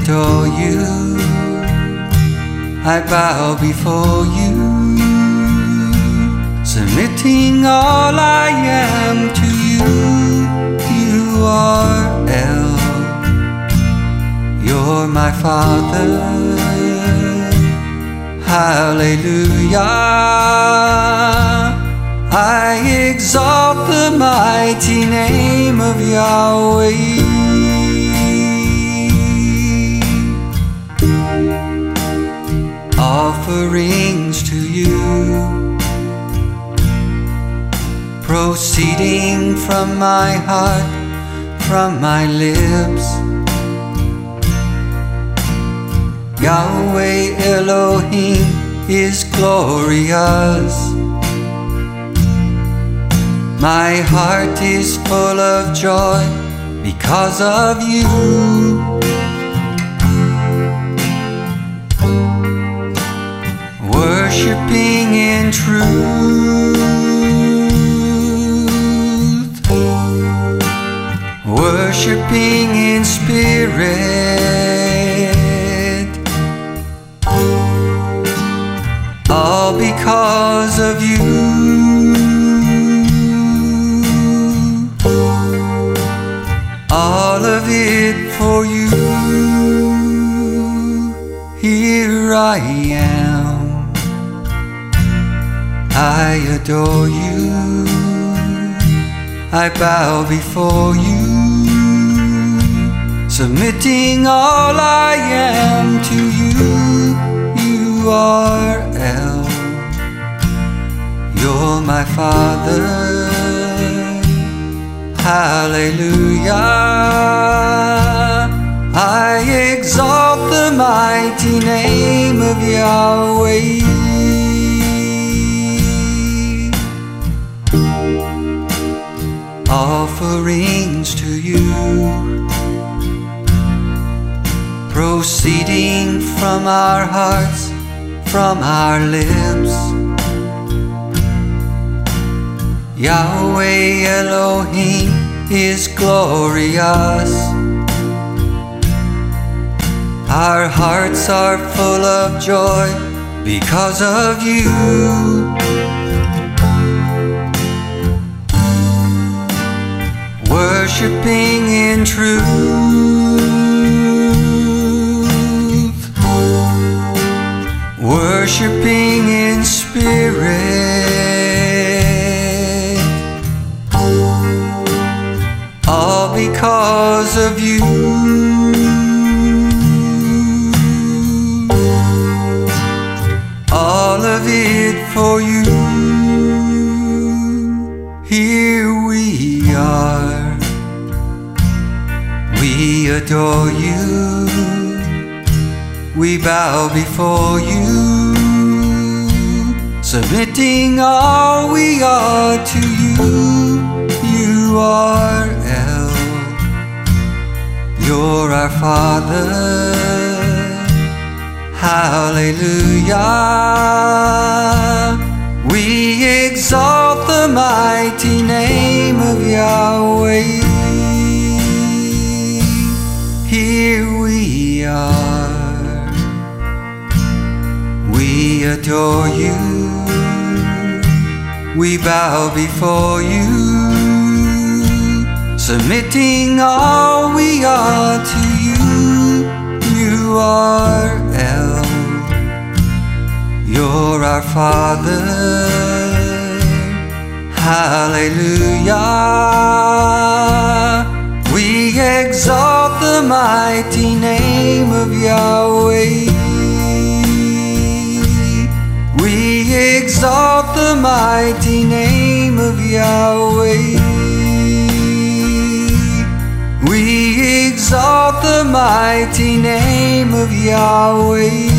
adore you, I bow before you, submitting all I am to you. You are El, you're my Father. Hallelujah, I exalt the mighty name of Yahweh. Offerings to you, proceeding from my heart, from my lips. Yahweh Elohim is glorious. My heart is full of joy because of you. Worshipping in truth, worshipping in spirit, all because of you. All of it for you. Here I am, I adore you, I bow before you, submitting all I am to you. You are El, you're my Father. Hallelujah, I exalt the mighty name of Yahweh. Offerings to you, proceeding from our hearts, from our lips. Yahweh Elohim is glorious. Our hearts are full of joy because of you. Worshipping in truth, worshipping in spirit, all because of you. All of it for you. Here we are, we adore you, we bow before you, submitting all we are to you. You are El, you're our Father. Hallelujah, we exalt the mighty name of Yahweh. Here we are, we adore you, we bow before you, submitting all we are to you. You are El, you're our Father. Hallelujah, we exalt the mighty name of Yahweh. We exalt the mighty name of Yahweh. We exalt the mighty name of Yahweh.